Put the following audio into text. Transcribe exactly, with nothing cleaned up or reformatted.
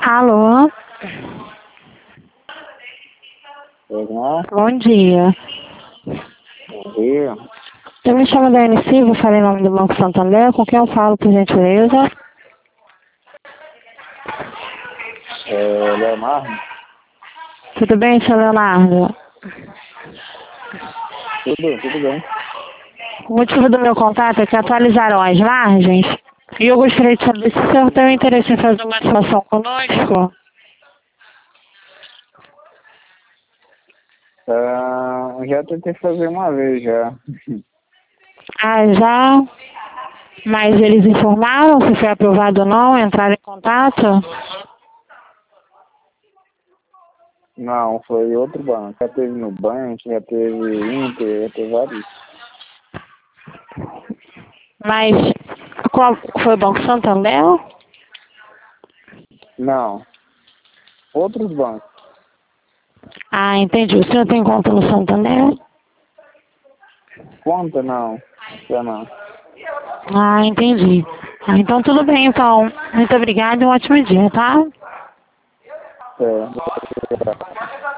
Alô? Irmão, Bom dia. bom dia. Eu me chamo Dani Silva, eu falei em nome do Banco Santander. Com quem eu falo, por gentileza? É, Leonardo, Tudo bem, seu Leonardo? tudo, tudo bem. O motivo do meu contato é que atualizaram as margens e eu gostaria de saber se o senhor tem interesse em fazer uma situação conosco. Ah, já tentei fazer uma vez já. Ah, já? Mas eles informaram se foi aprovado ou não, entraram em contato? Não, foi outro banco. Já teve Nubank, já teve Inter, já teve vários. Mas qual foi o Banco Santander? Não, outros bancos. Ah, entendi. O senhor tem conta no Santander? Conta não, já não. Ah, entendi. Ah, então tudo bem, então. Muito obrigada e um ótimo dia, tá? É.